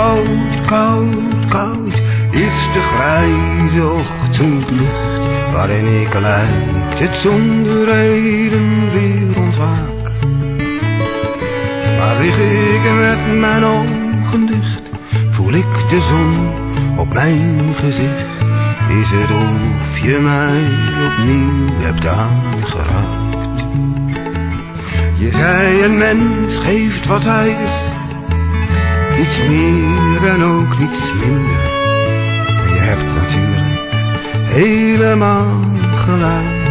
koud, koud, koud is de grijze ochtendlucht, waarin ik lijkt het zonder reden weer ontwaak. Maar lig ik met mijn ogen dicht, voel ik de zon op mijn gezicht. Is het of je mij opnieuw hebt aangeraakt? Je zei een mens geeft wat hij is, niets meer en ook niets minder. En je hebt natuurlijk helemaal gelijk.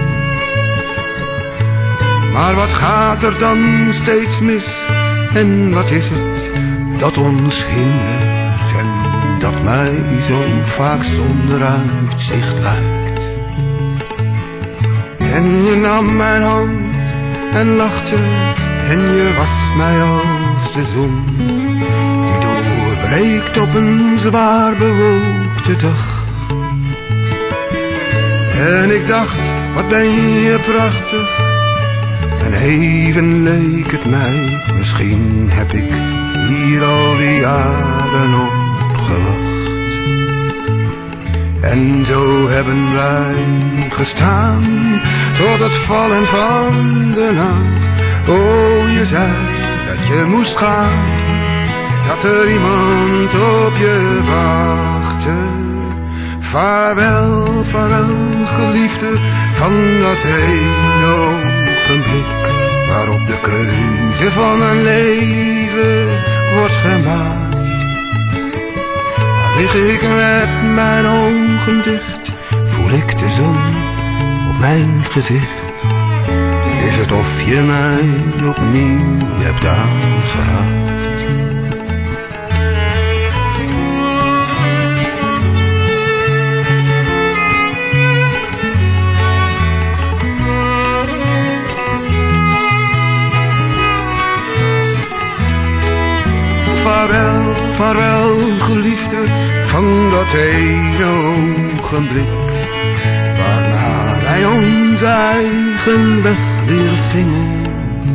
Maar wat gaat er dan steeds mis? En wat is het dat ons hindert en dat mij zo vaak zonder uitzicht lijkt? En je nam mijn hand en lachte en je was mij als de zon die doorbreekt op een zwaar bewolkte dag. En ik dacht, wat ben je prachtig. En even leek het mij, misschien heb ik hier al die jaren op gewacht. En zo hebben wij gestaan tot het vallen van de nacht. Oh, je zei dat je moest gaan, dat er iemand op je wachtte. Vaarwel, vaarwel, geliefde, van dat hele ogenblik waarop de keuze van mijn leven wordt gemaakt. Maar lig ik met mijn ogen dicht, voel ik de zon op mijn gezicht. Is het of je mij opnieuw hebt aangeraakt? Vaarwel, vaarwel, geliefde, van dat ene ogenblik waarna wij onze eigen weg weer gingen.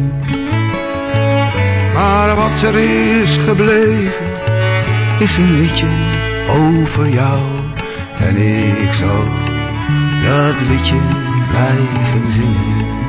Maar wat er is gebleven, is een liedje over jou. En ik zal dat liedje blijven zingen.